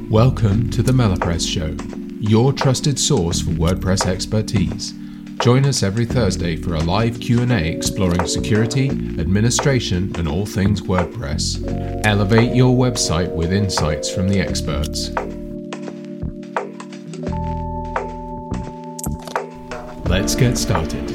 Welcome to the MelaPress Show, your trusted source for WordPress expertise. Join us every Thursday for a live Q&A exploring security, administration, and all things WordPress. Elevate your website with insights from the experts. Let's get started.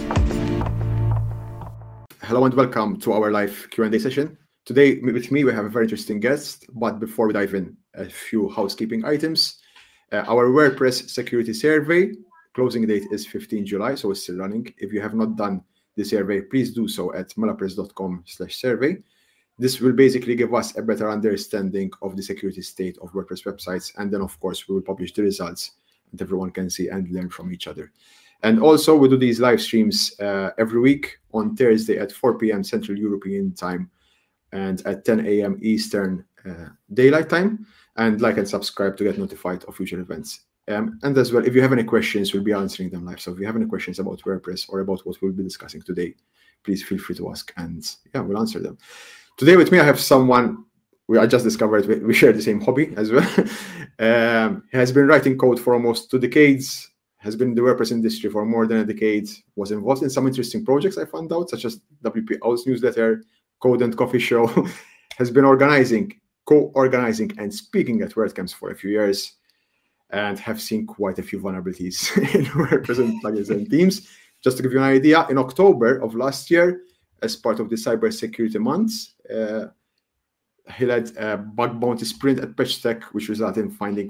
Hello and welcome to our live Q&A session. Today with me we have a very interesting guest, but before we dive in, a few housekeeping items. Our WordPress security survey, closing date is 15 July, so it's still running. If you have not done the survey, please do so at melapress.com/survey. This will basically give us a better understanding of the security state of WordPress websites, and then of course we will publish the results and everyone can see and learn from each other. And also we do these live streams every week on Thursday at 4 p.m. Central European time and at 10 a.m. Eastern Daylight Time. And like and subscribe to get notified of future events. And as well, if you have any questions, we'll be answering them live. So if you have any questions about WordPress or about what we'll be discussing today, please feel free to ask and we'll answer them. Today with me, I have someone I just discovered we share the same hobby as well. He has been writing code for almost 2 decades, has been in the WordPress industry for more than a decade, was involved in some interesting projects I found out, such as WP Owl's newsletter, Code and Coffee Show, has been co-organizing and speaking at WordCamps for a few years, and have seen quite a few vulnerabilities in WordPress and plugins and themes. Just to give you an idea, in October of last year, as part of the Cybersecurity Month, he led a bug bounty sprint at PatchTech, which resulted in finding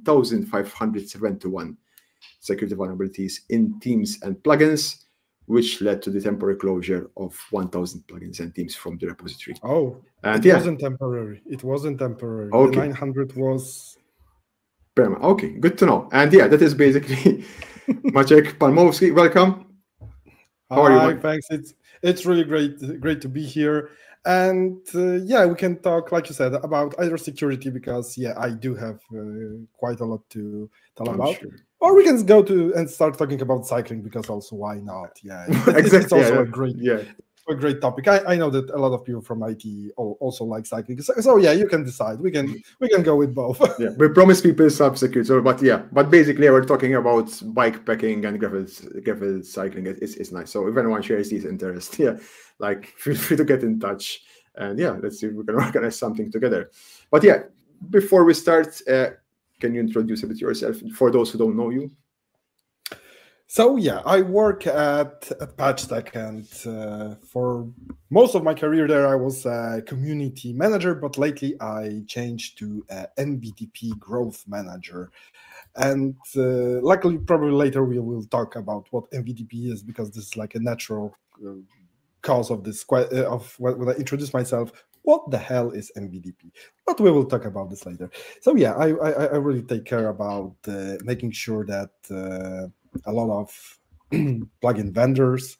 1,571 security vulnerabilities in themes and plugins, which led to the temporary closure of 1,000 plugins and themes from the repository. Oh, and it wasn't temporary. It wasn't temporary. Okay. The 900 was... Permanent. Okay, good to know. And that is basically Maciek Palmowski. Welcome. How are you? Thanks. It's really great to be here. And we can talk, like you said, about either security, because I do have quite a lot to tell about. Sure. Or we can go to and start talking about cycling, because also why not? Exactly. It's also a great topic. I know that a lot of people from IT also like cycling. So you can decide. We can go with both. We promise people substitute. So, but basically we're talking about bike packing and gravel cycling. It's nice. So if anyone shares these interests, feel free to get in touch. And let's see if we can organize something together. But before we start, can you introduce a bit yourself for those who don't know you? So I work at PatchTech, and for most of my career there, I was a community manager, but lately I changed to MVDP growth manager. And luckily, probably later we will talk about what MVDP is, because this is like a natural cause of this. Of when I introduce myself, what the hell is MVDP? But we will talk about this later. So I really take care about making sure that a lot of plugin vendors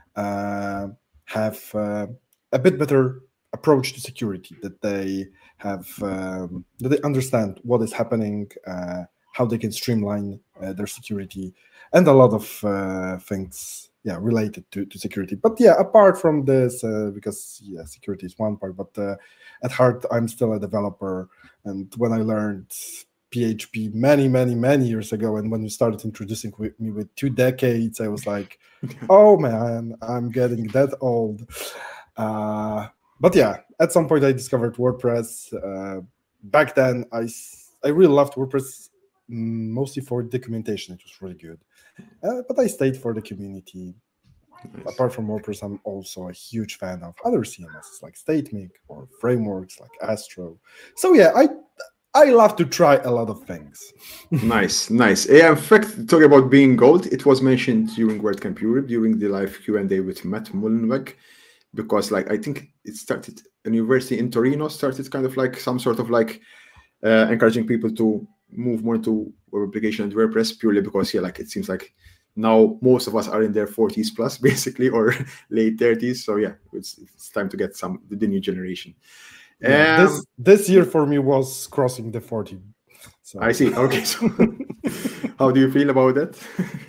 have a bit better approach to security, that they have that they understand what is happening, how they can streamline their security, and a lot of things related to security. But apart from this, because security is one part, but at heart I'm still a developer. And when I learned PHP many years ago, and when you started introducing me with 2 decades, I was like, oh man, I'm getting that old. But at some point I discovered WordPress. Back then I really loved WordPress, mostly for documentation. It was really good. But I stayed for the community. Nice. Apart from WordPress, I'm also a huge fan of other CMSs like StateMic or frameworks like Astro. So I love to try a lot of things. Nice. In fact, talking about being gold, it was mentioned during WordCamp Europe, during the live Q&A with Matt Mullenweg, because I think it started, a university in Torino started kind of some sort of encouraging people to move more into web application and WordPress, purely because it seems like now most of us are in their 40s plus, basically, or late 30s. So it's time to get the new generation. This year for me was crossing the 40. So. I see. Okay. So how do you feel about that?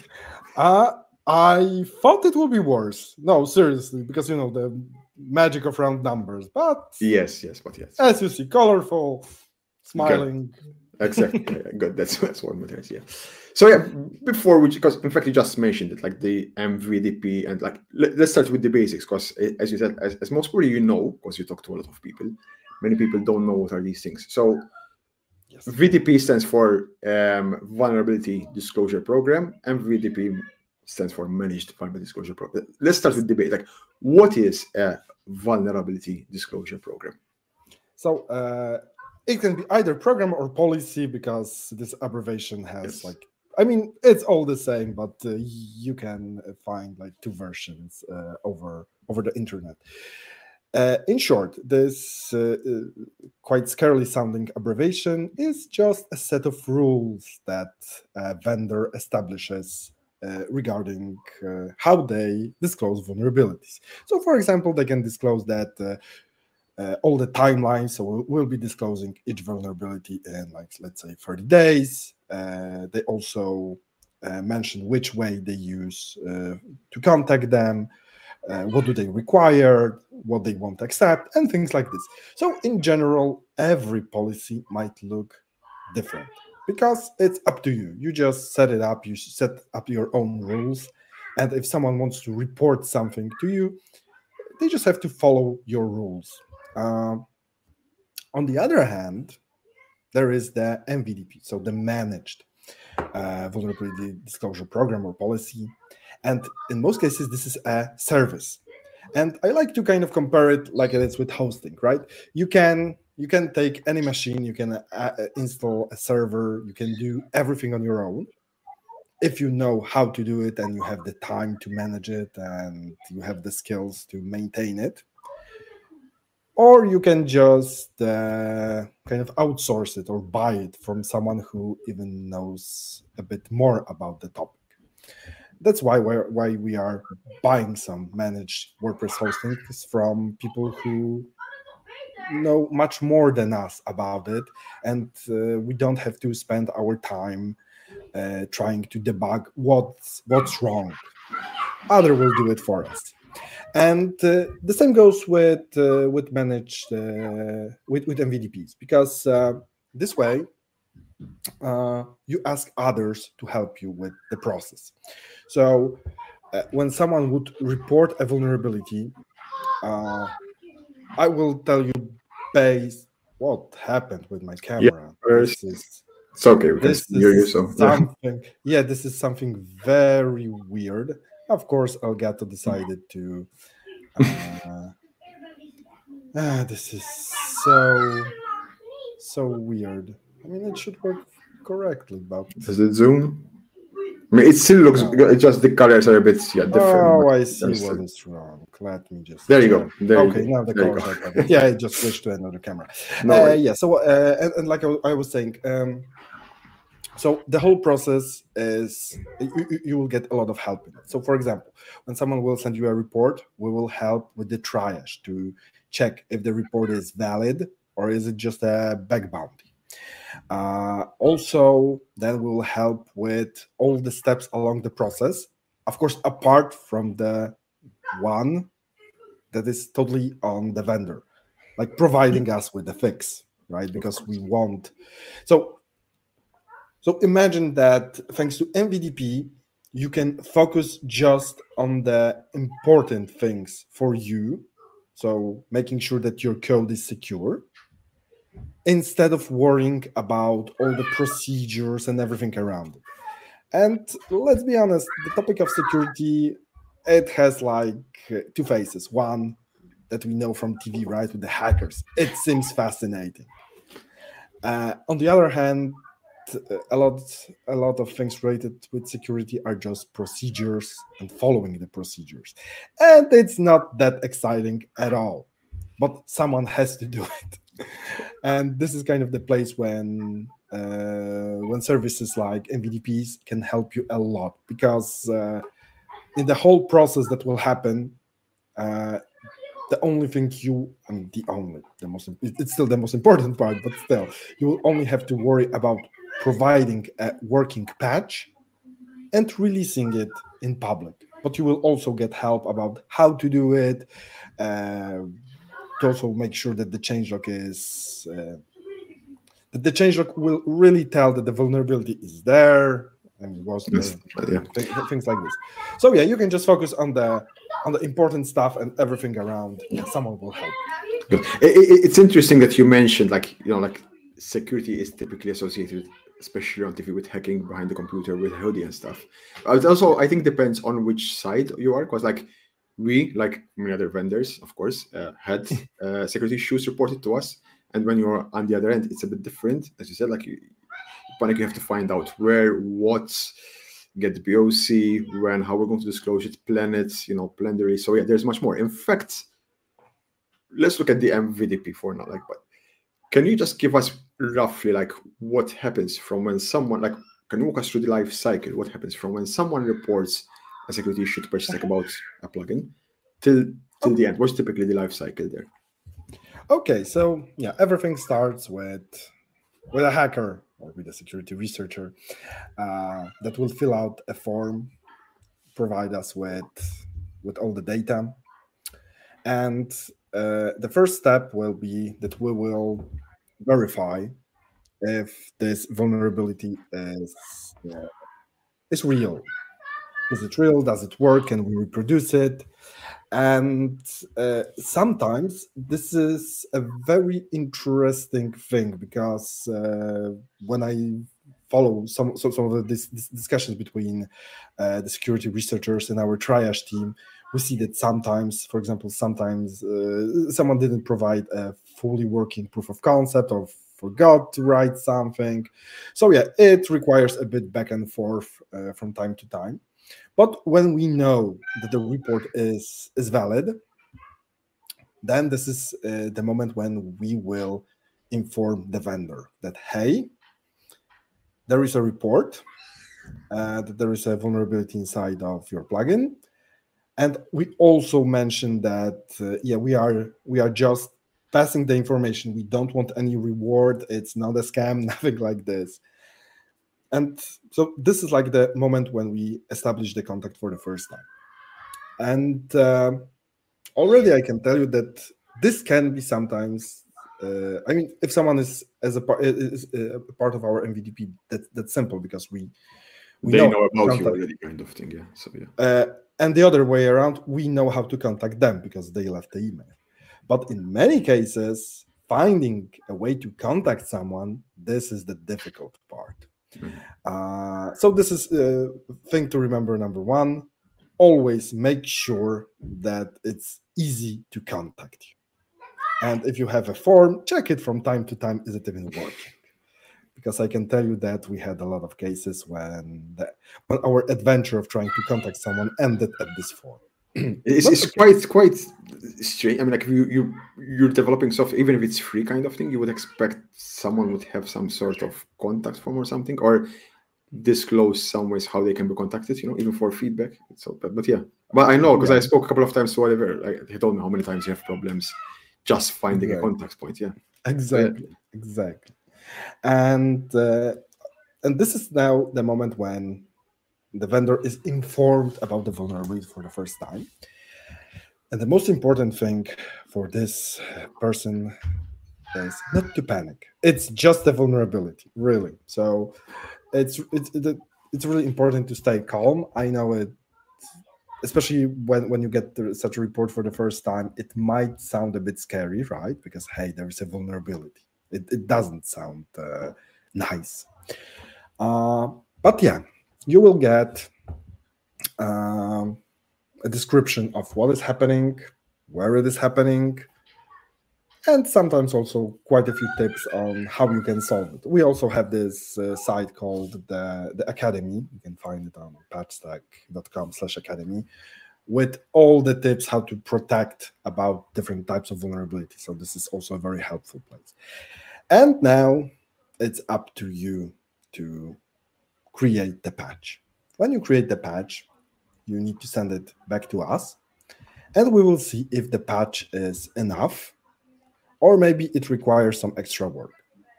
I thought it would be worse. No, seriously, because the magic of round numbers. But yes. As you see, colorful, smiling. Exactly. Good. That's one matters. Yeah. So yeah, before we, because in fact you just mentioned it, like the MVDP, and like let's start with the basics, because as you said, as most probably you know, because you talk to a lot of people, many people don't know what are these things. So Yes. VDP stands for Vulnerability Disclosure Program. MVDP stands for Managed Vulnerability Disclosure Program. Let's start with debate. Like, what is a vulnerability disclosure program? So it can be either program or policy, because this abbreviation has Yes. I mean, it's all the same, but you can find like two versions over the internet. In short, this quite scarily sounding abbreviation is just a set of rules that a vendor establishes regarding how they disclose vulnerabilities. So, for example, they can disclose that all the timelines. So we'll be disclosing each vulnerability in, like, let's say 30 days. They also mention which way they use to contact them, what do they require, what they want to accept, and things like this. So in general, every policy might look different because it's up to you. You just set it up, you set up your own rules. And if someone wants to report something to you, they just have to follow your rules. On the other hand, there is the MVDP, so the Managed Vulnerability Disclosure Program or policy. And in most cases, this is a service. And I like to kind of compare it like it is with hosting, right? You can take any machine, you can install a server, you can do everything on your own if you know how to do it and you have the time to manage it and you have the skills to maintain it. Or you can just kind of outsource it or buy it from someone who even knows a bit more about the topic. That's why we are buying some managed WordPress hosting from people who know much more than us about it, and we don't have to spend our time trying to debug what's wrong. Other will do it for us. And the same goes with managed with MVDPs, because this way you ask others to help you with the process. So when someone would report a vulnerability, I will tell you based what happened with my camera. It's okay. We can hear you. So something. Yeah, this is something very weird. Of course, Elgato decided to. This is so weird. I mean, it should work correctly, but does it zoom? I mean, it still looks. It's just the colors are a bit different. Oh, I see what is wrong. Let me just. There you go. Okay, now the colors are perfect. Yeah, I just switched to another camera. Yeah. So, and like I was saying, so the whole process is you will get a lot of help in it. So, for example, when someone will send you a report, we will help with the triage to check if the report is valid or is it just a bug bounty. Also, that will help with all the steps along the process. Of course, apart from the one that is totally on the vendor, like providing us with the fix, right? Because we want. So imagine that thanks to MVDP, you can focus just on the important things for you. So making sure that your code is secure, instead of worrying about all the procedures and everything around it. And let's be honest, the topic of security, it has like two faces. One that we know from TV, right, with the hackers. It seems fascinating. On the other hand, a lot of things related with security are just procedures and following the procedures. And it's not that exciting at all. But someone has to do it. And this is kind of the place when services like MVDPs can help you a lot, because in the whole process that will happen, the only thing it's still the most important part, but still, you will only have to worry about providing a working patch and releasing it in public. But you will also get help about how to do it, to also make sure that the changelog is that the changelog will really tell that the vulnerability is there, and was things like this. So yeah, you can just focus on the important stuff, and everything around someone will help. Good. It's interesting that you mentioned, like, like security is typically associated, especially on TV, with hacking behind the computer, with hoodie and stuff. It also, I think, depends on which side you are, because like we, like many other vendors, of course, had security issues reported to us, and when you're on the other end, it's a bit different. As you said, like you have to find out where, what, get the BOC, when, how we're going to disclose it, plan it, plan the release. So yeah, there's much more. In fact, let's look at the MVDP for now. Like, but can you just give us roughly like what happens from when someone, like, can you walk us through the life cycle? What happens from when someone reports a security issue to Purchase Tech about a plugin till the end? What's typically the life cycle there? Okay, so yeah, everything starts with a hacker or with a security researcher that will fill out a form, provide us with all the data, and the first step will be that we will verify if this vulnerability is real. Is it real? Does it work? Can we reproduce it? And sometimes this is a very interesting thing, because when I follow some of these discussions between the security researchers and our triage team, we see that sometimes, for example, someone didn't provide a fully working proof of concept or forgot to write something. So yeah, it requires a bit back and forth from time to time. But when we know that the report is valid, then this is the moment when we will inform the vendor that, hey, there is a report, that there is a vulnerability inside of your plugin. And we also mentioned that, we are just passing the information. We don't want any reward. It's not a scam, nothing like this. And so this is like the moment when we establish the contact for the first time. And already I can tell you that this can be sometimes, if someone is a part of our MVDP, that's simple, because we know about you already, kind of thing. Yeah. So yeah. And the other way around, we know how to contact them because they left the email. But in many cases, finding a way to contact someone, this is the difficult part. So this is a thing to remember. Number one, always make sure that it's easy to contact you. And if you have a form, check it from time to time. Is it even working? Because I can tell you that we had a lot of cases when our adventure of trying to contact someone ended at this form. It's quite strange. I mean, like you're developing software, even if it's free kind of thing, you would expect someone would have some sort of contact form or something, or disclose some ways how they can be contacted, even for feedback. So, but yeah, but I know, because I spoke a couple of times to Oliver. Like, he told me how many times you have problems just finding a contact point. Yeah, exactly. And this is now the moment when the vendor is informed about the vulnerability for the first time. And the most important thing for this person is not to panic. It's just a vulnerability, really. So it's really important to stay calm. I know it, especially when you get such a report for the first time, it might sound a bit scary, right? Because, hey, there is a vulnerability. It doesn't sound nice. But yeah, you will get a description of what is happening, where it is happening, and sometimes also quite a few tips on how you can solve it. We also have this site called the Academy. You can find it on patchstack.com/academy, with all the tips how to protect about different types of vulnerabilities. So this is also a very helpful place. And now it's up to you to create the patch. When you create the patch, you need to send it back to us, and we will see if the patch is enough, or maybe it requires some extra work.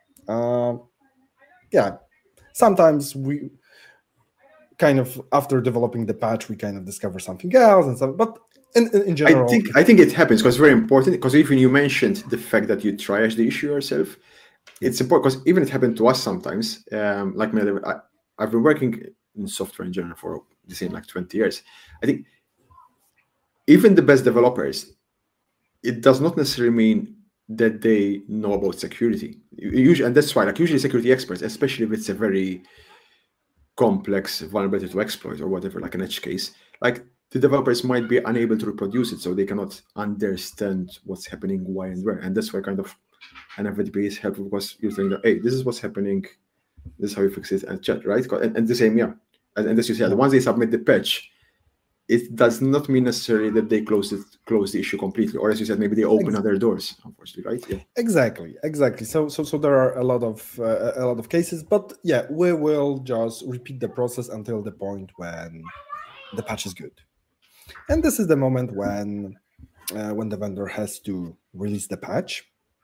Sometimes we kind of, after developing the patch, we kind of discover something else and stuff. But in general, I think it happens, because it's very important. Because even you mentioned the fact that you triage the issue yourself, it's important because even it happened to us sometimes. Like I've been working in software in general for the same like 20 years. I think even the best developers, it does not necessarily mean that they know about security. Usually, and that's why, like usually security experts, especially if it's a very complex vulnerability to exploit or whatever, like an edge case, like the developers might be unable to reproduce it, so they cannot understand what's happening, why and where. And that's why kind of an FTP is helpful, because you're saying that, hey, this is what's happening, this is how you fix it, and chat, right? And the same, yeah. And as you said, once they submit the patch, it does not mean necessarily that they close the issue completely, or as you said, maybe they open other doors. Unfortunately, right? Yeah. Exactly. So there are a lot of cases, but yeah, we will just repeat the process until the point when the patch is good, and this is the moment when the vendor has to release the patch.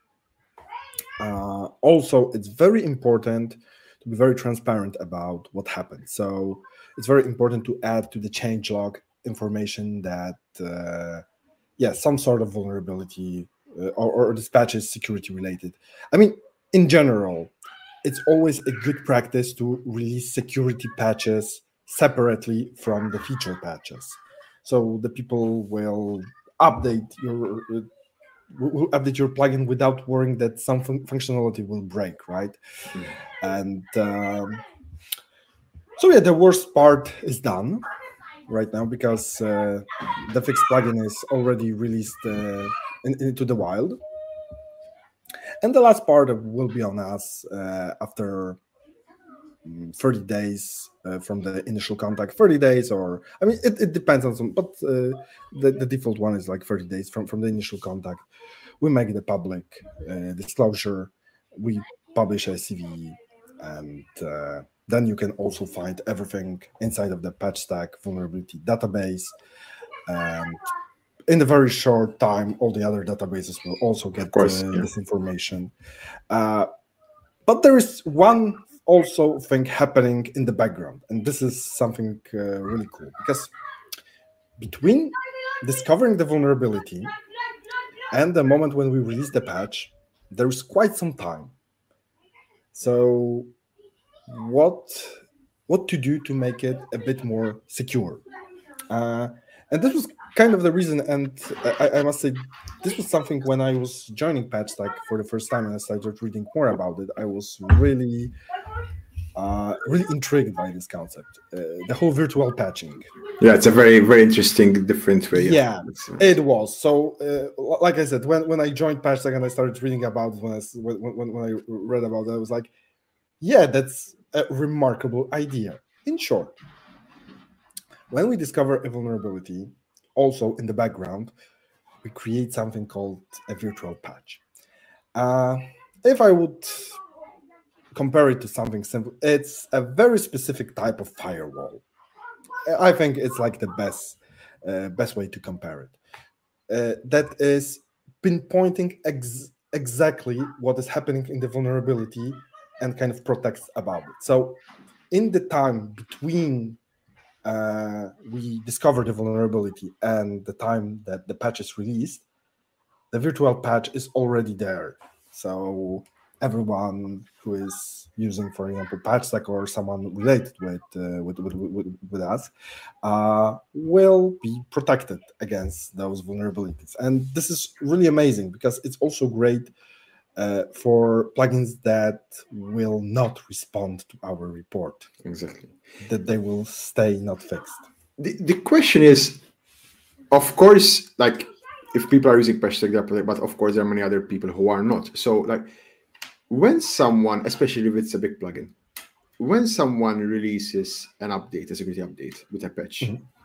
Also, it's very important to be very transparent about what happened. So it's very important to add to the changelog information that some sort of vulnerability or this patch is security related. I mean, in general, it's always a good practice to release security patches separately from the feature patches, so the people will update your plugin without worrying that some functionality will break, right? And the worst part is done right now, because the fixed plugin is already released into the wild, and the last part will be on us after 30 days from the initial contact. 30 days, or I mean, it depends on some, but the default one is like 30 days from the initial contact. We make the public disclosure, we publish a CVE, and then you can also find everything inside of the patch stack vulnerability database. And in a very short time, all the other databases will also get this information. But there is one also thing happening in the background, and this is something really cool, because between discovering the vulnerability and the moment when we release the patch, there is quite some time. So what to do to make it a bit more secure? And this was kind of the reason, and I must say, this was something when I was joining PatchStack for the first time and I started reading more about it, I was really intrigued by this concept, the whole virtual patching. Yeah, it's a very, very interesting, different way. Yeah, it was. So, like I said, when I joined PatchStack and I started reading about it, when I read about it, I was like, yeah, that's a remarkable idea. In short, when we discover a vulnerability, also in the background, we create something called a virtual patch. If I would compare it to something simple, it's a very specific type of firewall. I think it's like the best way to compare it. That is pinpointing exactly what is happening in the vulnerability and kind of protects about it. So in the time between we discover the vulnerability and the time that the patch is released, the virtual patch is already there. So everyone who is using, for example, PatchStack or someone related with us will be protected against those vulnerabilities. And this is really amazing because it's also great for plugins that will not respond to our report. Exactly. That they will stay not fixed. The question is, of course, like if people are using PatchStack, but of course there are many other people who are not. So like when someone, especially if it's a big plugin, when someone releases an update, a security update with a patch,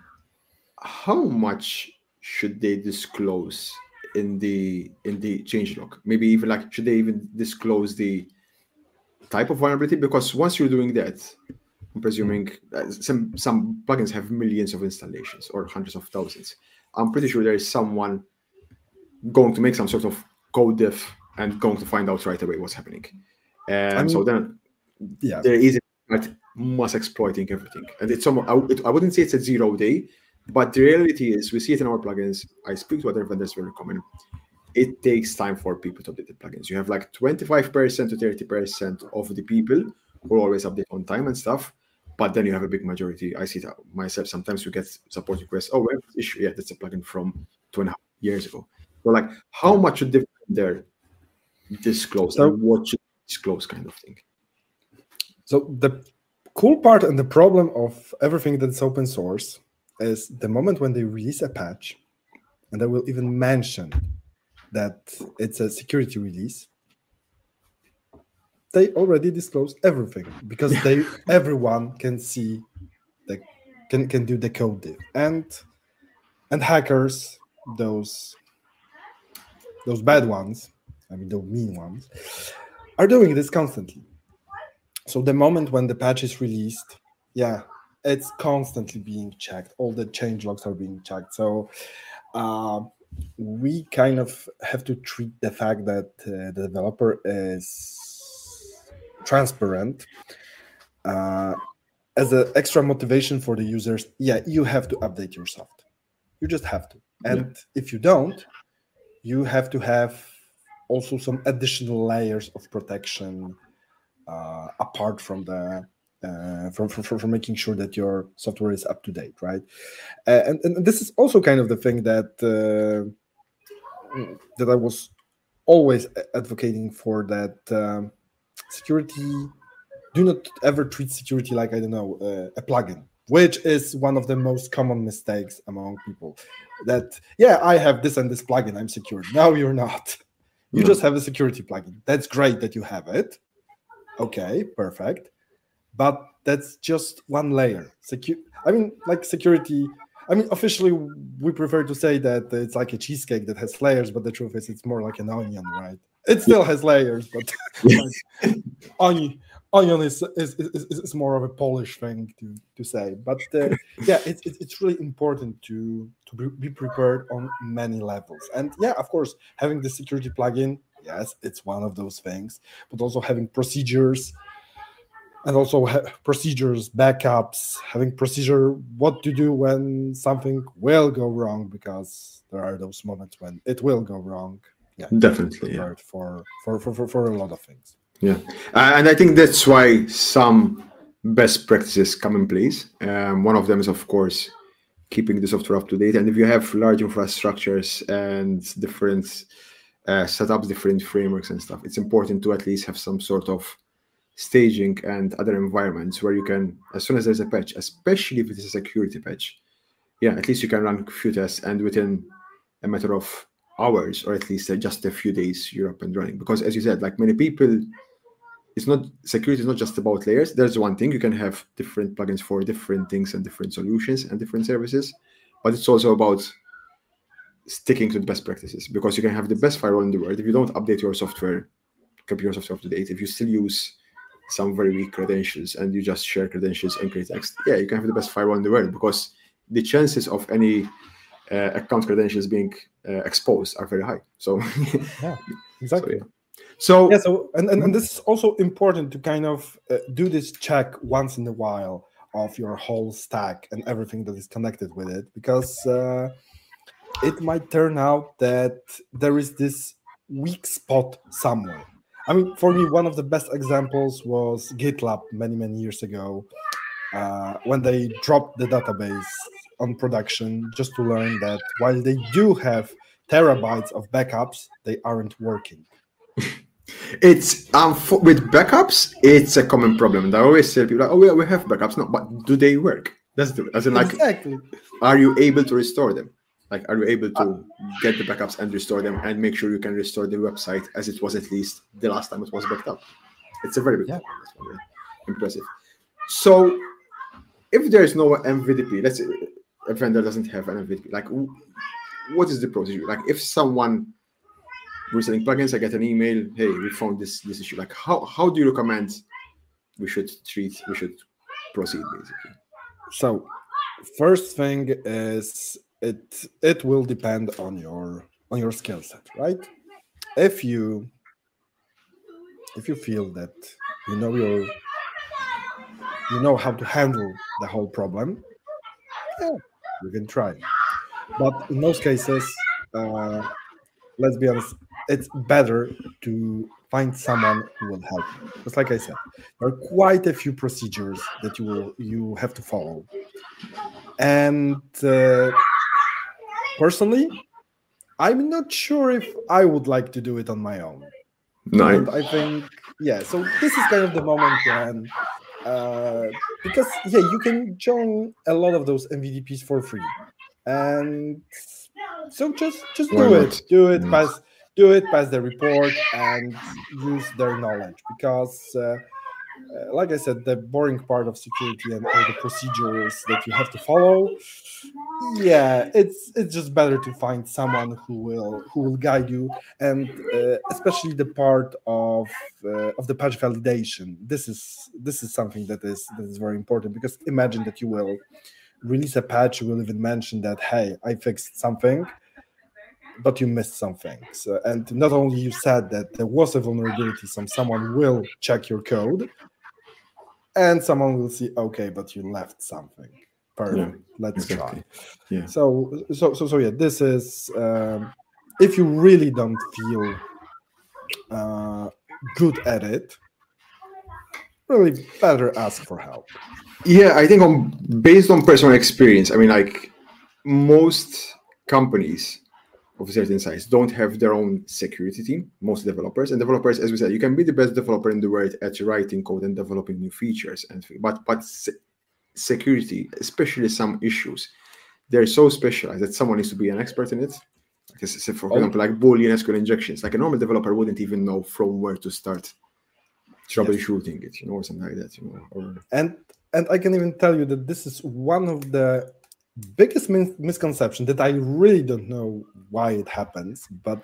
how much should they disclose in the changelog? Maybe even like, should they even disclose the type of vulnerability? Because once you're doing that, I'm presuming some plugins have millions of installations or hundreds of thousands. I'm pretty sure there is someone going to make some sort of code diff and going to find out right away what's happening. So then there is mass exploiting everything. And it's somewhat, I wouldn't say it's a 0 day, but the reality is we see it in our plugins. I speak to other vendors very common. it takes time for people to update the plugins. You have like 25% to 30% of the people who always update on time and stuff. But then you have a big majority. I see that myself. Sometimes you get support requests. Oh, we have this issue. Yeah, that's a plugin from 2.5 years ago. So like, how much should they there disclose and what should disclose kind of thing? So the cool part and the problem of everything that's open source is the moment when they release a patch, and they will even mention that it's a security release, they already disclose everything because everyone can see can do the code diff. And hackers, those bad ones, I mean those mean ones, are doing this constantly. So the moment when the patch is released, it's constantly being checked. All the change logs are being checked. So we kind of have to treat the fact that the developer is transparent as an extra motivation for the users. You have to update your software. You just have to. And if you don't, you have to have also some additional layers of protection apart from the from making sure that your software is up to date, right? And this is also kind of the thing that I was always advocating for, that security, do not ever treat security like, I don't know, a plugin, which is one of the most common mistakes among people. That, I have this and this plugin, I'm secure. No, you're not. You just have a security plugin. That's great that you have it. Okay, perfect. But that's just one layer. Security. Officially, we prefer to say that it's like a cheesecake that has layers, but the truth is it's more like an onion, right? It still has layers, but onion is more of a Polish thing to say. But it's really important to be prepared on many levels. And of course, having the security plugin, yes, it's one of those things, but also having procedures. And also procedures, backups, having procedure what to do when something will go wrong, because there are those moments when it will go wrong. Definitely. For a lot of things. And I think that's why some best practices come in place. One of them is, of course, keeping the software up to date. And if you have large infrastructures and different setups, different frameworks and stuff, it's important to at least have some sort of staging and other environments where you can, as soon as there's a patch, especially if it is a security patch, at least you can run a few tests, and within a matter of hours, or at least just a few days, you're up and running. Because as you said, like many people, security is not just about layers. There's one thing, you can have different plugins for different things and different solutions and different services, but it's also about sticking to the best practices, because you can have the best firewall in the world. If you don't update your software, keep your software up to date, if you still use some very weak credentials and you just share credentials and create text, you can have the best firewall in the world, because the chances of any account credentials being exposed are very high. So exactly. So and this is also important to kind of do this check once in a while of your whole stack and everything that is connected with it, because it might turn out that there is this weak spot somewhere. For me, one of the best examples was GitLab many years ago, when they dropped the database on production, just to learn that while they do have terabytes of backups, they aren't working. It's with backups, it's a common problem. And I always tell people, like, we have backups, no, but do they work? That's exactly. Are you able to restore them? Like, are you able to get the backups and restore them and make sure you can restore the website as it was at least the last time it was backed up? It's a very big problem. That's very impressive. So if there's no MVDP, let's say a vendor doesn't have an MVDP, like what is the procedure? Like if someone, we're selling plugins, I get an email, hey, we found this issue. Like how do you recommend we should proceed basically? So first thing is, it will depend on your skill set, right? If you feel that you know how to handle the whole problem, you can try. But in most cases, let's be honest, it's better to find someone who will help you. Because, like I said, there are quite a few procedures that you have to follow. And personally, I'm not sure if I would like to do it on my own. And I think, so this is kind of the moment when, because you can join a lot of those MVDPs for free, and so just do it, pass the report, and use their knowledge. Because, like I said, the boring part of security and all the procedures that you have to follow, it's just better to find someone who will guide you, and especially the part of the patch validation. This is something that is very important, because imagine that you will release a patch, you will even mention that, hey, I fixed something, but you missed some things. And not only you said that there was a vulnerability, someone will check your code, and someone will see, okay, but you left something. Perfect. Let's try. Yeah. So this is, if you really don't feel good at it, really better ask for help. Yeah, I think based on personal experience, I mean, like, most companies of a certain size don't have their own security team, most developers. And developers, as we said, you can be the best developer in the world at writing code and developing new features, but security, especially some issues, they're so specialized that someone needs to be an expert in it. Like, for example, like Boolean SQL injections, like a normal developer wouldn't even know from where to start troubleshooting it, or something like that, And I can even tell you that this is one of the biggest misconception that I really don't know why it happens, but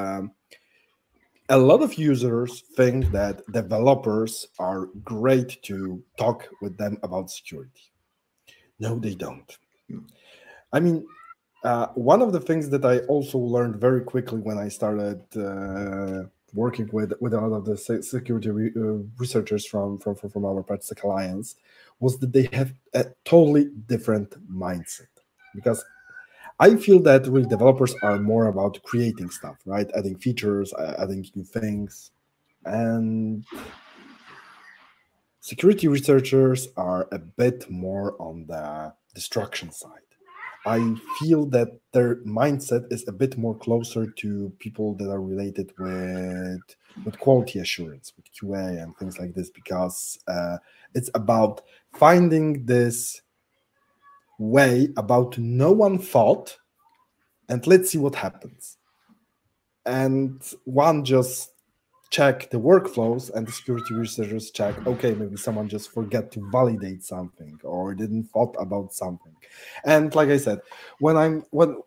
a lot of users think that developers are great to talk with them about security. No, they don't. I mean, one of the things that I also learned very quickly when I started working with a lot of the security researchers from our PatchSec Alliance was that they have a totally different mindset. Because I feel that really developers are more about creating stuff, right? Adding features, adding new things. And security researchers are a bit more on the destruction side. I feel that their mindset is a bit more closer to people that are related with quality assurance, with QA and things like this, because it's about finding this way about no one thought, and let's see what happens. And one just check the workflows, and the security researchers check, okay, maybe someone just forgot to validate something or didn't thought about something. And like I said, when I'm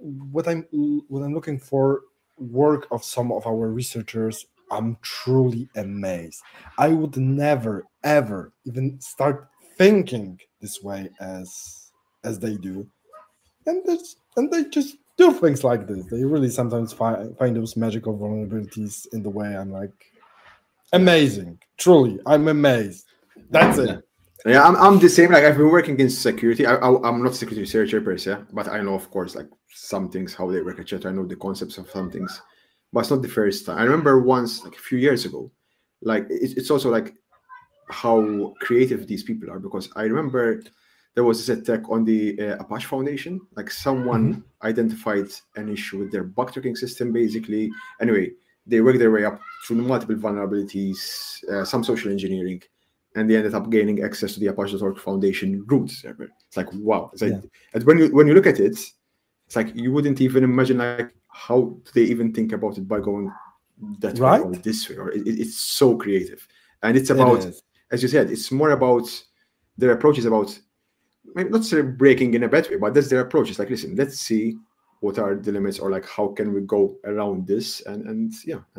looking for work of some of our researchers, I'm truly amazed. I would never ever even start thinking this way as they do, and they just do things like this. They really sometimes find those magical vulnerabilities in the way. I'm like, amazing. Truly, I'm amazed. That's it. Yeah, I'm the same. Like, I've been working in security. I'm not a security researcher per se, but I know, of course, like, some things, how they work, etc. I know the concepts of some things, but it's not the first time. I remember once, like a few years ago, like it's also like how creative these people are, because I remember there was this attack on the Apache Foundation. Like, someone identified an issue with their bug tracking system, basically. Anyway, they worked their way up through multiple vulnerabilities, some social engineering, and they ended up gaining access to the Apache.org Foundation root server. It's like, wow. It's like, and when you look at it, it's like you wouldn't even imagine, like, how do they even think about it by going that way or this way, or it's so creative. And it's about, as you said, it's more about their approach is about, maybe not necessarily breaking in a bad way, but that's their approach. It's like, listen, let's see what are the limits, or like, how can we go around this and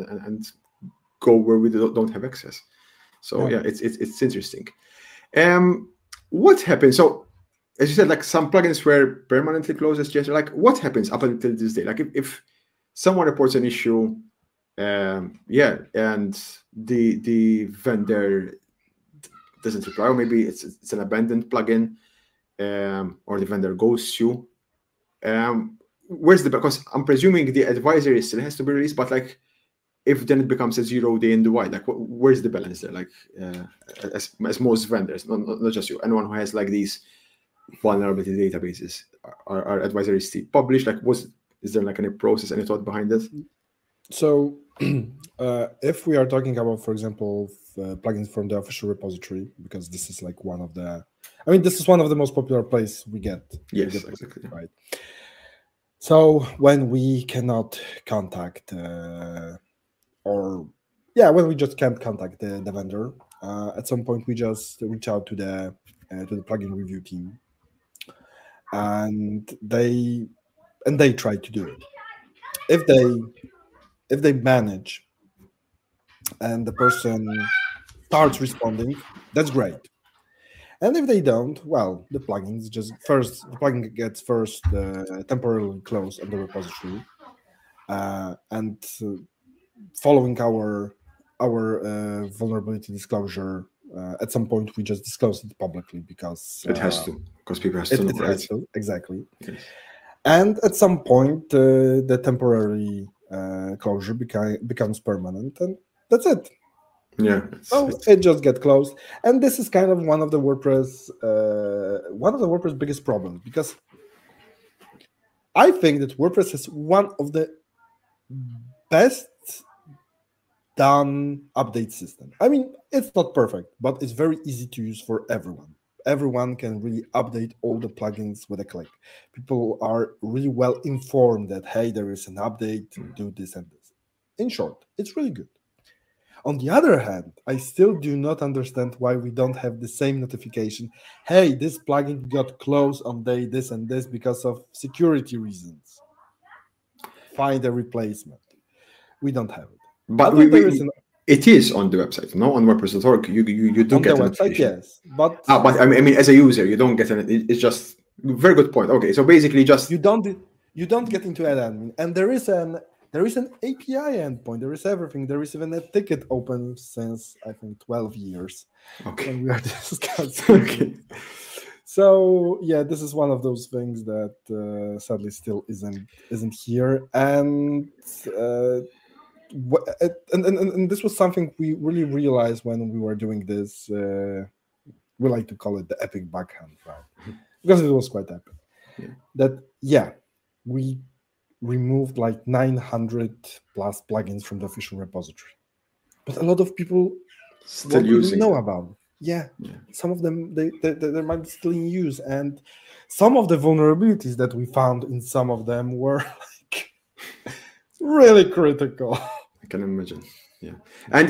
go where we don't have access. So it's interesting. What happens? So, as you said, like, some plugins were permanently closed, etc. Like, what happens up until this day? Like, if someone reports an issue, and the vendor doesn't reply, or maybe it's an abandoned plugin, or the vendor ghosts you, where's the, because I'm presuming the advisory still has to be released, but like if then it becomes a 0-day in the wild, like where's the balance there? Like as most vendors, not just you, anyone who has like these vulnerability databases, are advisories still published? Like is there like any process, any thought behind this? So if we are talking about, for example, plugins from the official repository, because this is like one of the, I mean, this is one of the most popular places we get. Yes, exactly. Right. So when we cannot contact, when we just can't contact the vendor, at some point we just reach out to the plugin review team, and they try to do it. If they manage and the person starts responding, that's great. And if they don't, well, the plugin gets first temporarily closed on the repository, and following our vulnerability disclosure, at some point we just disclose it publicly because it has to, because people have to know, right? Has to, exactly. Yes. And at some point, the temporary closure becomes permanent, and that's it. Yeah. So it just gets closed, and this is kind of one of the WordPress biggest problems, because I think that WordPress is one of the best done update system. I mean, it's not perfect, but it's very easy to use for everyone. Everyone can really update all the plugins with a click. People are really well informed that, hey, there is an update, do this and this. In short, it's really good. On the other hand, I still do not understand why we don't have the same notification. Hey, this plugin got closed on day this and this because of security reasons. Find a replacement. We don't have it. But it is on the website, no? On WordPress.org, you do on get the a website, yes. But I mean, as a user, you don't get it's just very good point. Okay, so basically, just you don't get into an admin, and there is an API endpoint. There is everything. There is even a ticket open since I think 12 years. Okay. When we are discussing. Okay. So yeah, this is one of those things that sadly still isn't here, and this was something we really realized when we were doing this. We like to call it the epic backhand, right? Because it was quite epic. Yeah. We removed like 900 plus plugins from the official repository, but a lot of people still using know about them. Yeah, some of them they might be still in use, and some of the vulnerabilities that we found in some of them were like really critical. I can imagine. Yeah, and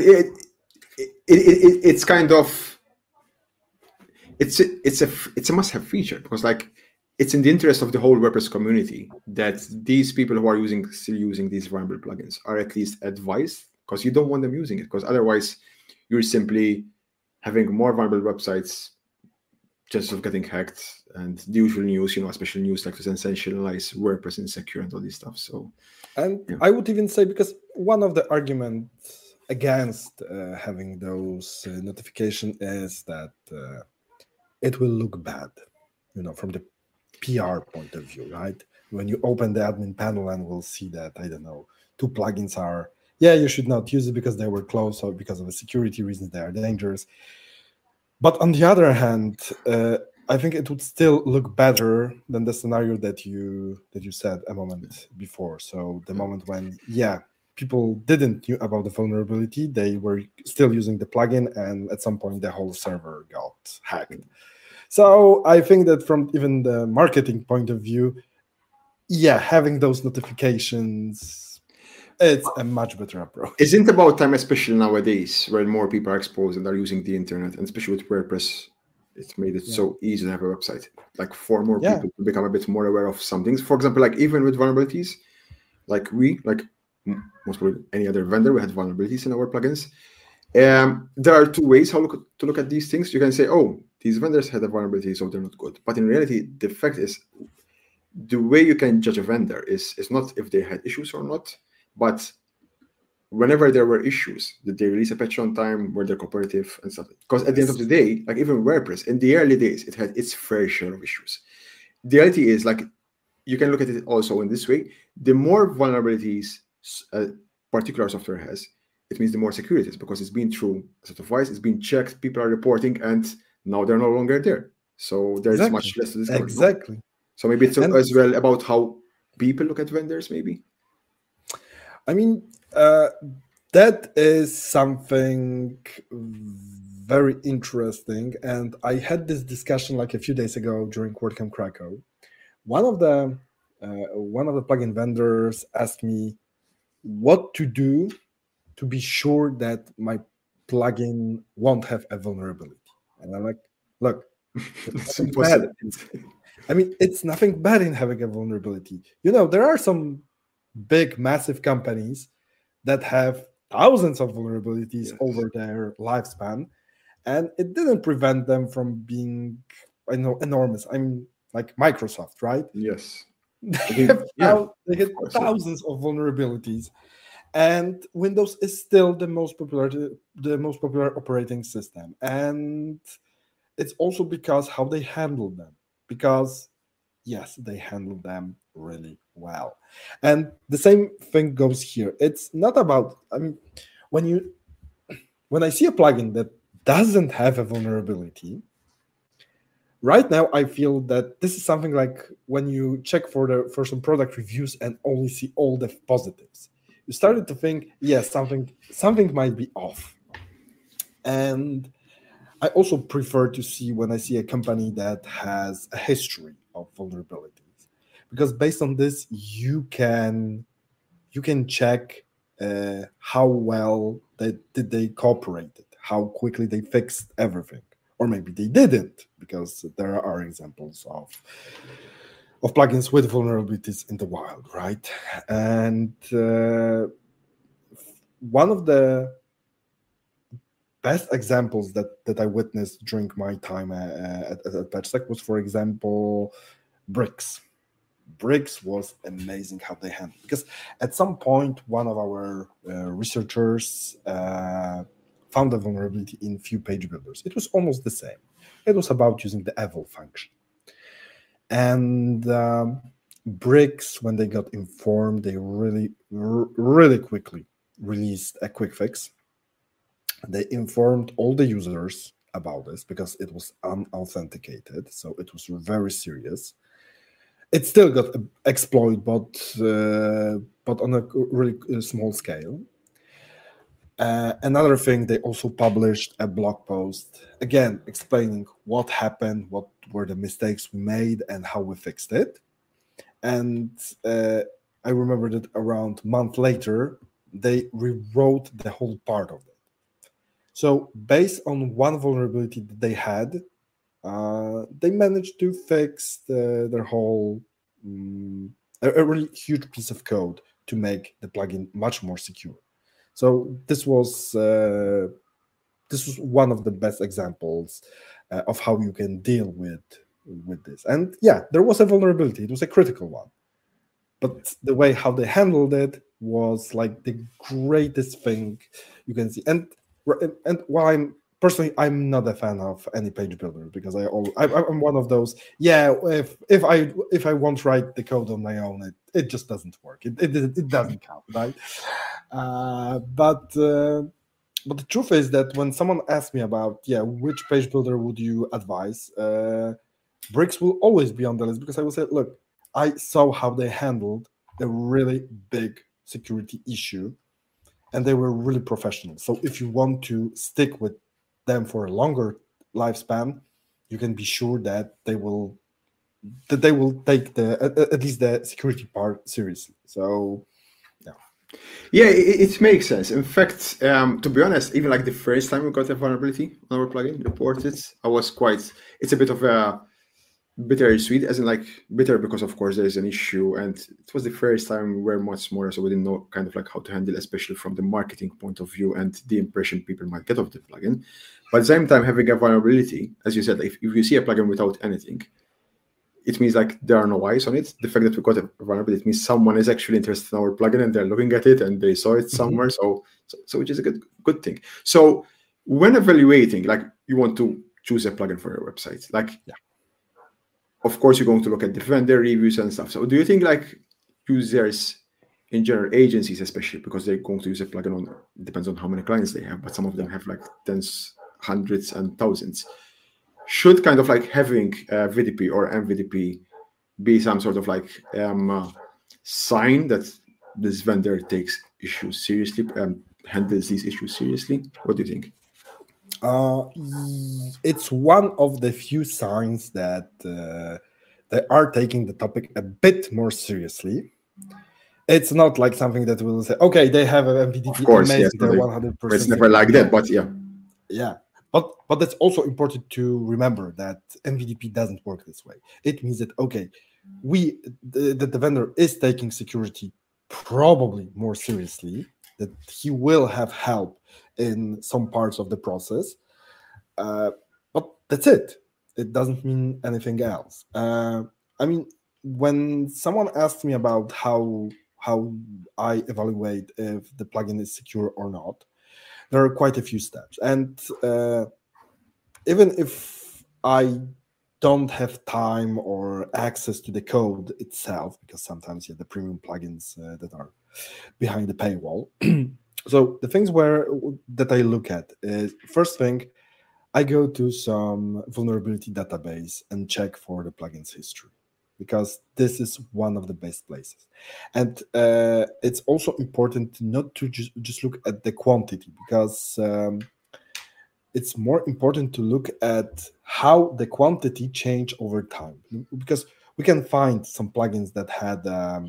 it's kind of it's a must-have feature, because like it's in the interest of the whole WordPress community that these people who are still using these vulnerable plugins are at least advised, because you don't want them using it, because otherwise you're simply having more vulnerable websites just of getting hacked, and the usual news, especially news like to sensationalize WordPress insecure and all this stuff. So, and I would even say, because one of the arguments against having those notifications is that it will look bad, from the PR point of view, right? When you open the admin panel and we'll see that, I don't know, 2 plugins are, you should not use it because they were closed or because of the security reasons, they are dangerous. But on the other hand, I think it would still look better than the scenario that you said a moment before. So the moment when, people didn't know about the vulnerability, they were still using the plugin, and at some point the whole server got hacked. So I think that from even the marketing point of view, having those notifications, it's a much better approach. Isn't about time, especially nowadays, when more people are exposed and are using the internet, and especially with WordPress, it's made it so easy to have a website. Like for more people to become a bit more aware of some things. For example, like even with vulnerabilities, most probably any other vendor, we had vulnerabilities in our plugins. There are 2 ways to look at these things. You can say, oh, these vendors had a vulnerability, so they're not good. But in reality, the fact is, the way you can judge a vendor is not if they had issues or not, but whenever there were issues, did they release a patch on time, were they cooperative and stuff. Because at the end of the day, like even WordPress, in the early days, it had its fair share of issues. The reality is, like, you can look at it also in this way. The more vulnerabilities a particular software has, it means the more secure it is, because it's been through a set of files, it's been checked, people are reporting, and now they're no longer there. So there's much less to discover. Exactly. No? So maybe it's as well about how people look at vendors, maybe. I mean, that is something very interesting. And I had this discussion like a few days ago during WordCamp Krakow. One of the plugin vendors asked me what to do to be sure that my plugin won't have a vulnerability. And I'm like, look, it's impossible. I mean, it's nothing bad in having a vulnerability. You know, there are some big, massive companies that have thousands of vulnerabilities over their lifespan, and it didn't prevent them from being, I know, enormous. I mean, like Microsoft, right? Yes. They have thousands of vulnerabilities, and Windows is still the most popular operating system, and it's also because how they handle them. Because yes, they handle them really well, and the same thing goes here. It's not about, I mean, when I see a plugin that doesn't have a vulnerability, right now I feel that this is something like when you check for some product reviews and only see all the positives. You started to think, yes, something might be off. And I also prefer to see when I see a company that has a history of vulnerabilities, because based on this, you can check how well did they cooperate, how quickly they fixed everything, or maybe they didn't, because there are examples of plugins with vulnerabilities in the wild, right? And one of the best examples that I witnessed during my time at PatchSec was, for example, Bricks. Bricks was amazing how they handled, because at some point one of our researchers found a vulnerability in few page builders. It was almost the same. It was about using the eval function. And Bricks, when they got informed, they really quickly released a quick fix. They informed all the users about this because it was unauthenticated, so it was very serious. It still got exploited, but on a really small scale. Another thing, they also published a blog post, again, explaining what happened, what were the mistakes we made, and how we fixed it. And I remember that around a month later, they rewrote the whole part of it. So based on one vulnerability that they had, they managed to fix their whole, a really huge piece of code to make the plugin much more secure. So this was one of the best examples of how you can deal with this. And yeah, there was a vulnerability. It was a critical one. But the way how they handled it was like the greatest thing you can see. And while I'm not a fan of any page builder, because I'm one of those. Yeah, if I won't write the code on my own, it just doesn't work. It doesn't count, right? But the truth is that when someone asks me about which page builder would you advise, Bricks will always be on the list, because I will say, look, I saw how they handled a really big security issue, and they were really professional. So if you want to stick with them for a longer lifespan, you can be sure that they will take at least the security part seriously. So yeah, it makes sense. In fact, to be honest, even like the first time we got a vulnerability on our plugin reported, I was it's a bit of a bittersweet, as in like bitter because of course there's an issue, and it was the first time we were much smaller, so we didn't know kind of like how to handle, especially from the marketing point of view and the impression people might get of the plugin. But at the same time, having a vulnerability, as you said, if you see a plugin without anything, it means like there are no eyes on it. The fact that we got a vulnerability, it means someone is actually interested in our plugin and they're looking at it and they saw it somewhere. So which is a good thing. So when evaluating, like you want to choose a plugin for your website, like of course, you're going to look at the vendor reviews and stuff. So do you think like users in general, agencies especially, because they're going to use a plugin on, depends on how many clients they have, but some of them have like tens, hundreds and thousands, should kind of like having VDP or MVDP be some sort of like sign that this vendor takes issues seriously, handles these issues seriously? What do you think? It's one of the few signs that they are taking the topic a bit more seriously. It's not like something that will say, okay, they have a MVDP, of course, amazing, yes, they're 100%. It's never like that, but yeah. Yeah, but that's also important to remember that MVDP doesn't work this way. It means that, okay, the vendor is taking security probably more seriously, that he will have help in some parts of the process, but that's it. It doesn't mean anything else. I mean, when someone asks me about how I evaluate if the plugin is secure or not, there are quite a few steps. And even if I don't have time or access to the code itself, because sometimes the premium plugins that are behind the paywall. So the things that I look at is, first thing, I go to some vulnerability database and check for the plugin's history, because this is one of the best places. And it's also important not to just look at the quantity, because it's more important to look at how the quantity changed over time. Because we can find some plugins that had,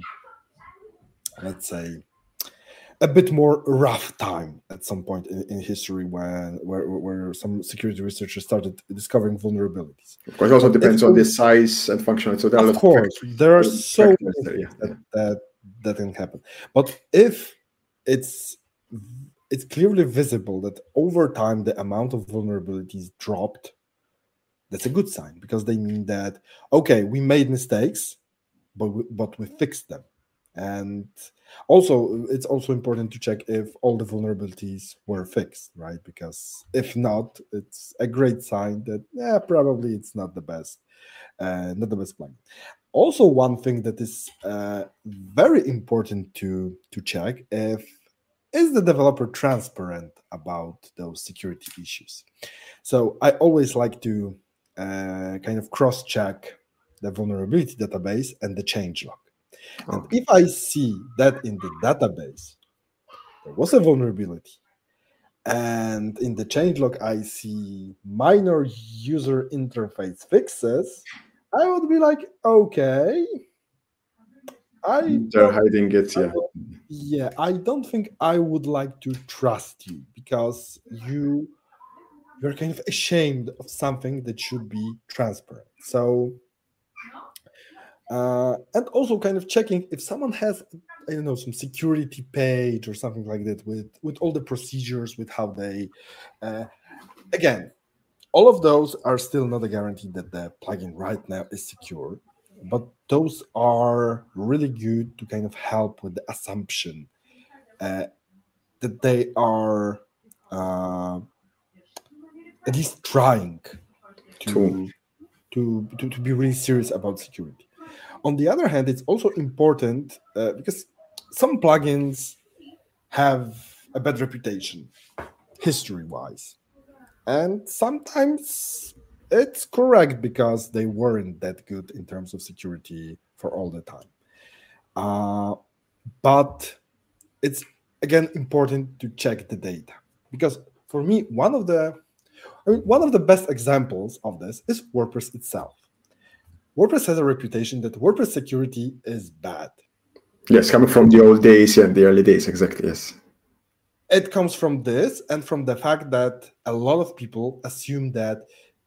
let's say, a bit more rough time at some point in history where some security researchers started discovering vulnerabilities. Of course, it also depends on the size and functionality. So there of course, there are so many that can happen. But if it's clearly visible that over time the amount of vulnerabilities dropped, that's a good sign, because they mean that, okay, we made mistakes, but we fixed them. And also, it's also important to check if all the vulnerabilities were fixed, right? Because if not, it's a great sign that probably it's not the best plugin. Also, one thing that is very important to check is the developer transparent about those security issues. So I always like to kind of cross-check the vulnerability database and the changelog. And if I see that in the database there was a vulnerability, and in the changelog I see minor user interface fixes, I would be like, okay, they're hiding it. Yeah, I don't think I would like to trust you, because you're kind of ashamed of something that should be transparent. So and also kind of checking if someone has, I don't know, some security page or something like that with all the procedures, with how they, again, all of those are still not a guarantee that the plugin right now is secure, but those are really good to kind of help with the assumption that they are at least trying to be really serious about security. On the other hand, it's also important because some plugins have a bad reputation, history-wise. And sometimes it's correct, because they weren't that good in terms of security for all the time. But it's, again, important to check the data. Because for me, one of the best examples of this is WordPress itself. WordPress has a reputation that WordPress security is bad. Yes, coming from the old days and the early days, exactly, yes. It comes from this and from the fact that a lot of people assume that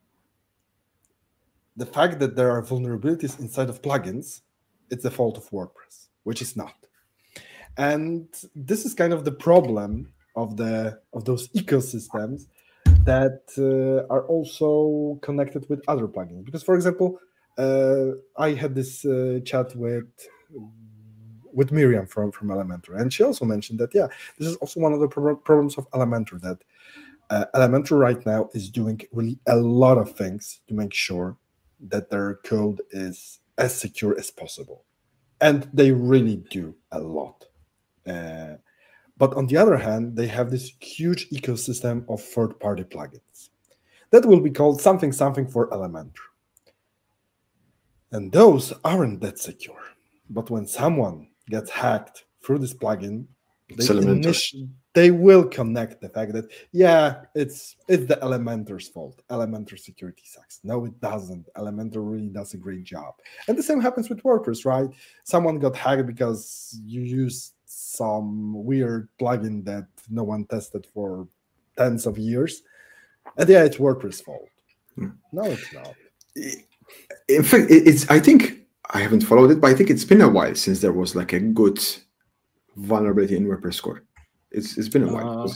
the fact that there are vulnerabilities inside of plugins, it's the fault of WordPress, which is not. And this is kind of the problem of those ecosystems that are also connected with other plugins. Because, for example, I had this chat with Miriam from Elementor, and she also mentioned that this is also one of the problems of Elementor, that Elementor right now is doing really a lot of things to make sure that their code is as secure as possible. And they really do a lot. But on the other hand, they have this huge ecosystem of third-party plugins. That will be called something for Elementor. And those aren't that secure. But when someone gets hacked through this plugin, they will connect the fact that, it's the Elementor's fault. Elementor security sucks. No, it doesn't. Elementor really does a great job. And the same happens with WordPress, right? Someone got hacked because you used some weird plugin that no one tested for tens of years. And it's WordPress' fault. No, it's not. In fact, I think I haven't followed it, but I think it's been a while since there was like a good vulnerability in WordPress core. It's been a while.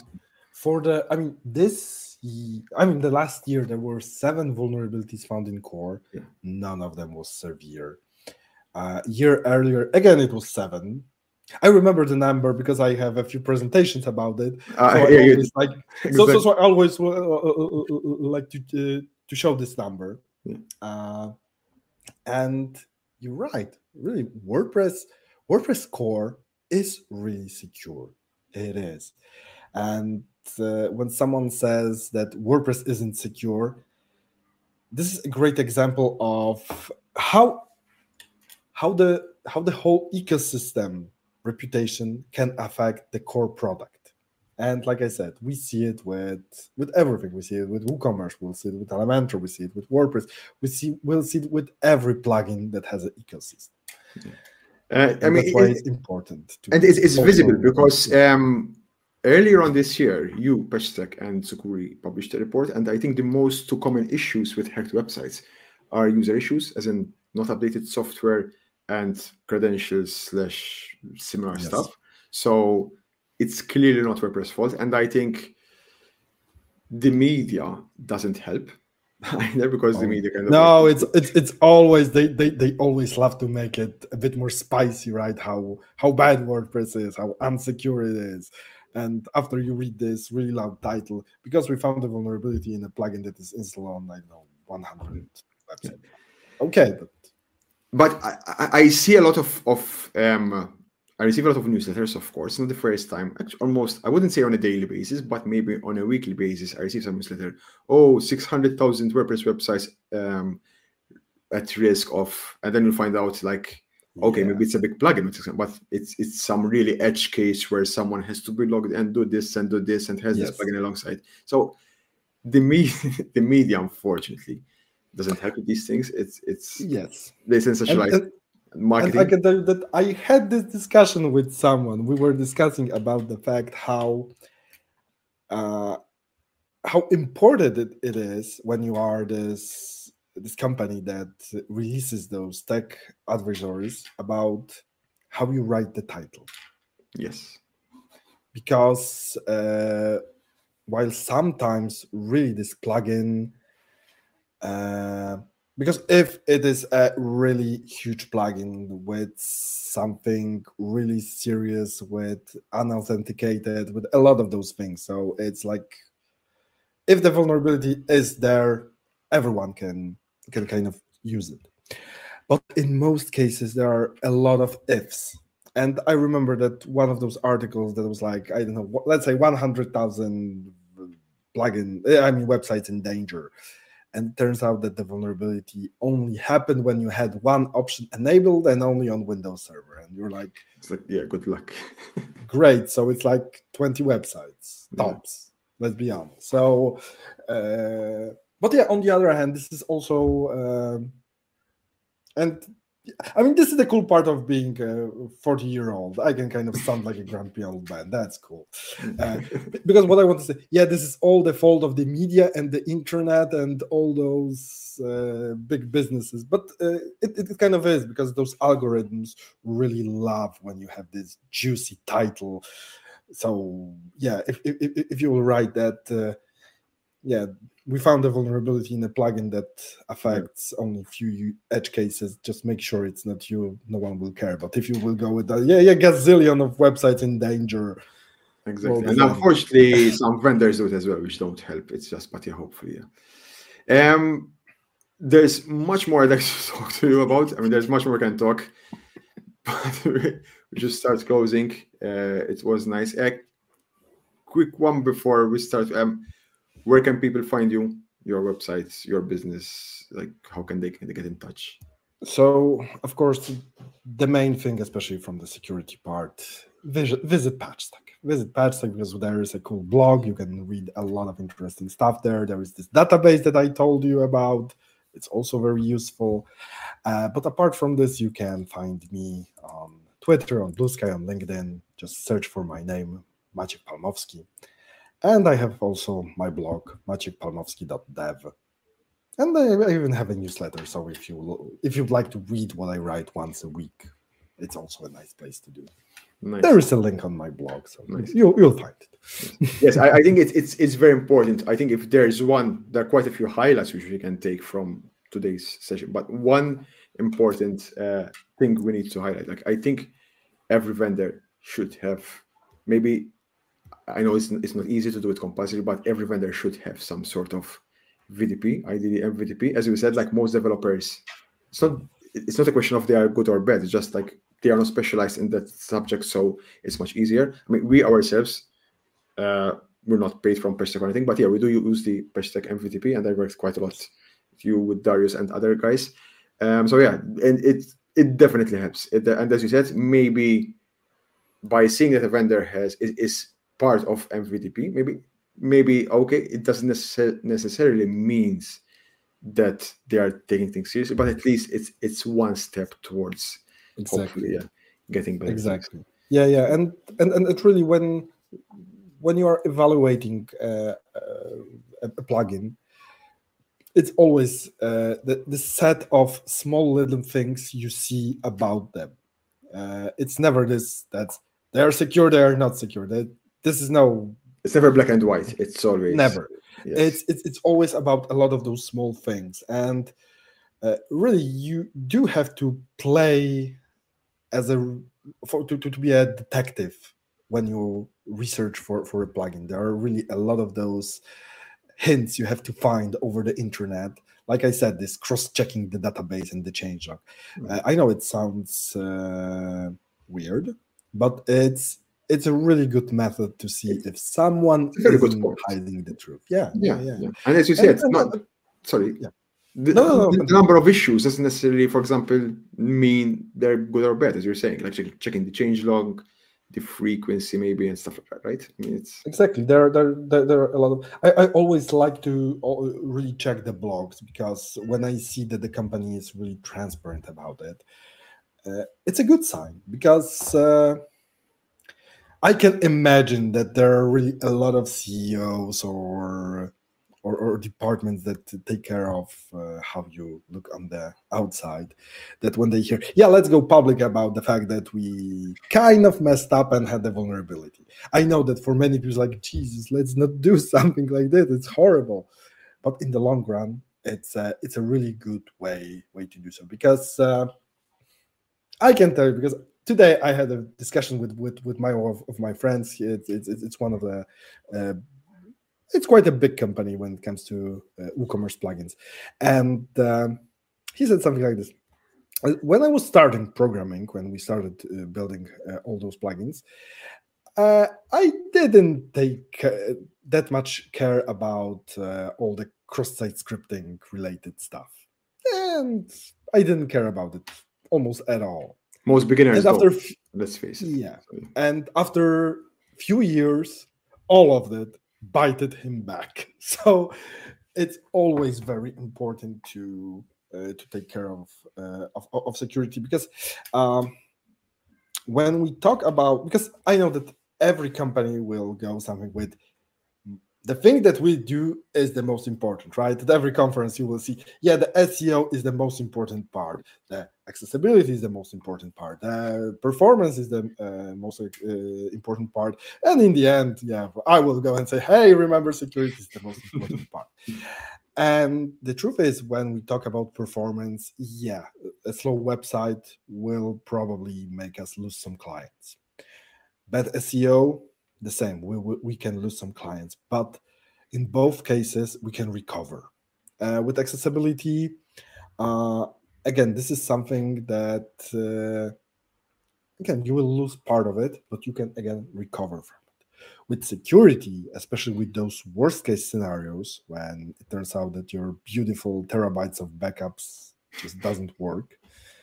The last year there were 7 vulnerabilities found in core. Yeah. None of them was severe. Year earlier, again, it was 7. I remember the number because I have a few presentations about it. So I always like to show this number. Yeah. And you're right. Really, WordPress core is really secure. It is. And when someone says that WordPress isn't secure, this is a great example of how the whole ecosystem reputation can affect the core product. And like I said, we see it with everything. We see it with WooCommerce, we'll see it with Elementor, we see it with WordPress, we'll see it with every plugin that has an ecosystem. That's why it's important. And it's visible because earlier on this year, you, Peshtek, and Sucuri published a report, and I think the most 2 common issues with hacked websites are user issues, as in not updated software and credentials / similar stuff. So it's clearly not WordPress' fault, and I think the media doesn't help either, because the media kind of it's always they always love to make it a bit more spicy, right? How bad WordPress is, how unsecure it is. And after you read this really loud title, because we found a vulnerability in a plugin that is installed on 100 websites. Okay, but I see a lot of I receive a lot of newsletters, of course, not the first time. Actually, almost, I wouldn't say on a daily basis, but maybe on a weekly basis, I receive some newsletter. 600,000 WordPress websites at risk of, and then you'll find out maybe it's a big plugin, but it's some really edge case where someone has to be logged and do this and has this plugin alongside. So the media, unfortunately, doesn't help with these things. They sensationalize marketing. And I can tell you that I had this discussion with someone. We were discussing about the fact how important it is when you are this company that releases those tech advisories about how you write the title. Yes. Because while sometimes really this plugin, because if it is a really huge plugin with something really serious, with unauthenticated, with a lot of those things, so it's like if the vulnerability is there, everyone can kind of use it. But in most cases, there are a lot of ifs. And I remember that one of those articles that was like, I don't know, let's say 100,000 websites in danger. And it turns out that the vulnerability only happened when you had one option enabled and only on Windows Server. And you're like, good luck. Great. So it's like 20 websites, tops, let's be honest. So, but on the other hand, this is also, this is the cool part of being a 40-year-old. I can kind of sound like a grumpy old man. That's cool. Because what I want to say, this is all the fault of the media and the internet and all those big businesses. But it kind of is, because those algorithms really love when you have this juicy title. So, if you will write that, we found a vulnerability in a plugin that affects only a few edge cases. Just make sure it's not you. No one will care. But if you will go with that, gazillion of websites in danger. Exactly. And unfortunately, some vendors do it as well, which don't help. It's just, but hopefully, there's much more I'd like to talk to you about. I mean, there's much more we can talk, but we just start closing. It was nice. Quick one before we start. Where can people find you? Your websites, your business. Like, how can they get in touch? So, of course, the main thing, especially from the security part, visit Patchstack. Visit Patchstack because there is a cool blog. You can read a lot of interesting stuff there. There is this database that I told you about. It's also very useful. But apart from this, you can find me on Twitter, on Blue Sky, on LinkedIn. Just search for my name, Maciek Palmowski. And I have also my blog, maciekpalmowski.dev. And I even have a newsletter, so if you'd like to read what I write once a week, it's also a nice place to do. Nice. There is a link on my blog, so nice. You'll find it. Yes, I think it's very important. I think if there's one, there are quite a few highlights which we can take from today's session, but one important thing we need to highlight. Like, I think every vendor should have, maybe, I know it's not easy to do it compulsory, but every vendor should have some sort of VDP, ideally MVDP. As we said, like most developers, it's not a question of they are good or bad. It's just like they are not specialized in that subject, so it's much easier. I mean, we ourselves, we're not paid from Patchstack or anything, but yeah, we do use the Patchstack MVDP, and I worked quite a lot with you, with Darius and other guys. So yeah, and it definitely helps. And as you said, maybe by seeing that a vendor is part of MVDP, maybe okay, it doesn't necessarily means that they are taking things seriously, but at least it's one step towards hopefully getting better. Exactly. Yeah, and it really, when you are evaluating a plugin, it's always the set of small little things you see about them. It's never this that they are secure, they are not secure. It's never black and white. It's always never. Yes. It's always about a lot of those small things, and really you do have to play to be a detective when you research for a plugin. There are really a lot of those hints you have to find over the internet. Like I said, this cross-checking the database and the changelog. I know it sounds weird, but it's a really good method to see if someone is hiding the truth. Yeah. And as you said, the number of issues doesn't necessarily, for example, mean they're good or bad, as you're saying, like checking the changelog, the frequency maybe, and stuff like that, right? I mean, it's exactly there are a lot of. I always like to really check the blogs, because when I see that the company is really transparent about it, it's a good sign, because I can imagine that there are really a lot of CEOs or departments that take care of how you look on the outside, that when they hear, let's go public about the fact that we kind of messed up and had the vulnerability. I know that for many people, like, Jesus, let's not do something like that. It's horrible. But in the long run, it's a really good way to do so, because I can tell you, because today I had a discussion with my friends. It's one of the it's quite a big company when it comes to WooCommerce plugins, and he said something like this: when I was starting programming, when we started building all those plugins, I didn't take that much care about all the cross-site scripting related stuff, and I didn't care about it almost at all. Most beginners don't, let's face it. Yeah. And after few years, all of that bited him back. So it's always very important to take care of security, because when we talk about, because I know that every company will go something with the thing that we do is the most important, right? At every conference you will see, the SEO is the most important part, the accessibility is the most important part, performance is the most important part, and in the end, I will go and say, hey, remember, security is the most important part. And the truth is, when we talk about performance, a slow website will probably make us lose some clients. Bad SEO, the same. We can lose some clients, but in both cases we can recover. With accessibility, Again, this is something that again, you will lose part of it, but you can again recover from it. With security, especially with those worst case scenarios, when it turns out that your beautiful terabytes of backups just doesn't work,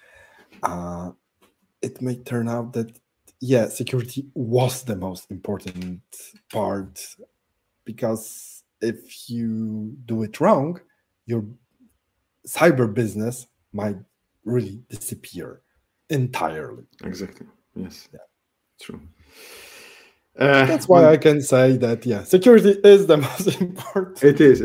it may turn out that, yeah, security was the most important part, because if you do it wrong, your cyber business might really disappear entirely. Exactly. Yes. Yeah. True. That's why I can say that, yeah, security is the most important. It is.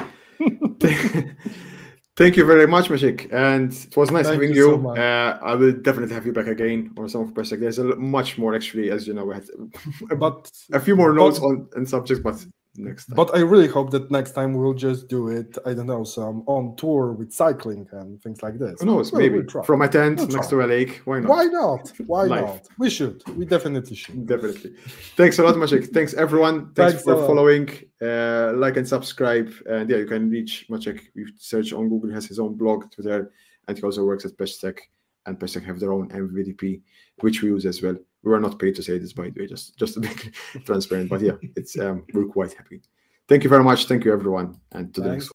Thank you very much, Maciek, and it was nice having you. So much. I will definitely have you back again on some of PressTech. There's much more, actually, as you know, we had a few more notes on subjects, but next time. But I really hope that next time we'll just do it, I don't know, some on tour with cycling and things like this. Who knows? Maybe from a tent next to a lake. Why not? Why not? We should. We definitely should. Definitely. Thanks a lot, Maciek. Thanks, everyone. Thanks for following. Like and subscribe. And yeah, you can reach Maciek. You search on Google. He has his own blog, Twitter, and he also works at PressTech. And PressTech have their own MVDP, which we use as well. We were not paid to say this, by the way, just to be transparent. But yeah, it's we're quite happy. Thank you very much. Thank you, everyone. And to the next one.